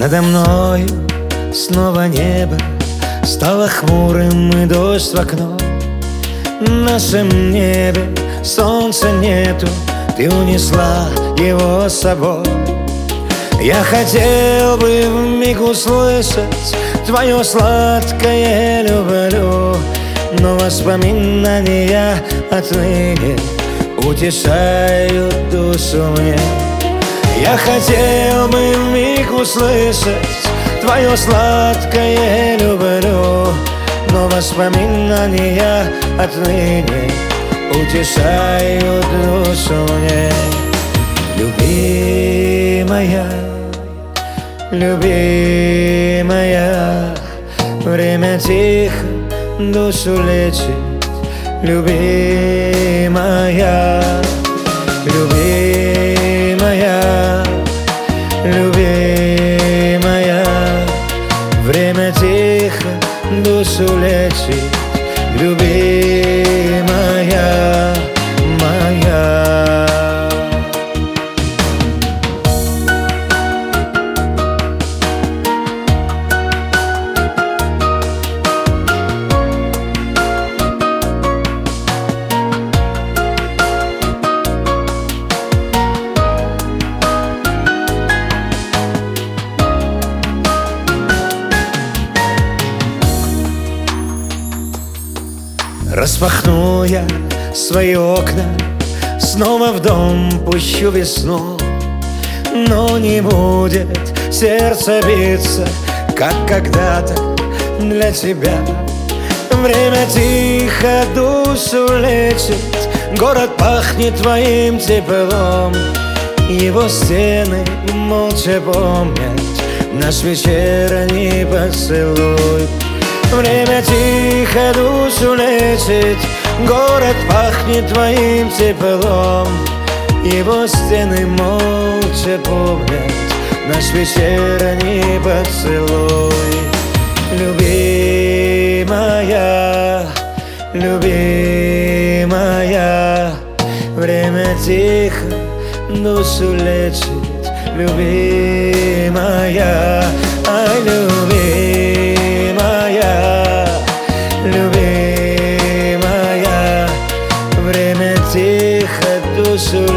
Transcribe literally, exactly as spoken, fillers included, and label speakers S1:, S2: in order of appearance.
S1: Надо мною снова небо стало хмурым, и дождь в окно. В нашем небе солнца нету, ты унесла его с собой. Я хотел бы вмиг услышать твое сладкое «люблю», но воспоминания отныне утешают душу мне. Я хотел бы вмиг услышать твое сладкое «люблю», но воспоминания отныне утешают душу мне. Любимая, любимая, время тихо душу лечит. Любимая, любимая, любимая, время тихо душу лечит. Любимая моя. Распахну я свои окна, снова в дом пущу весну. Но не будет сердце биться, как когда-то для тебя. Время тихо душу лечит, город пахнет твоим теплом. Его стены молча помнят наш вечерний поцелуй. Время тихо душу лечит, город пахнет твоим теплом. Его стены молча помнят наш вечерний поцелуй. Любимая, любимая, время тихо душу лечит. Любимая, ай, любимая, любимая, время тихо душу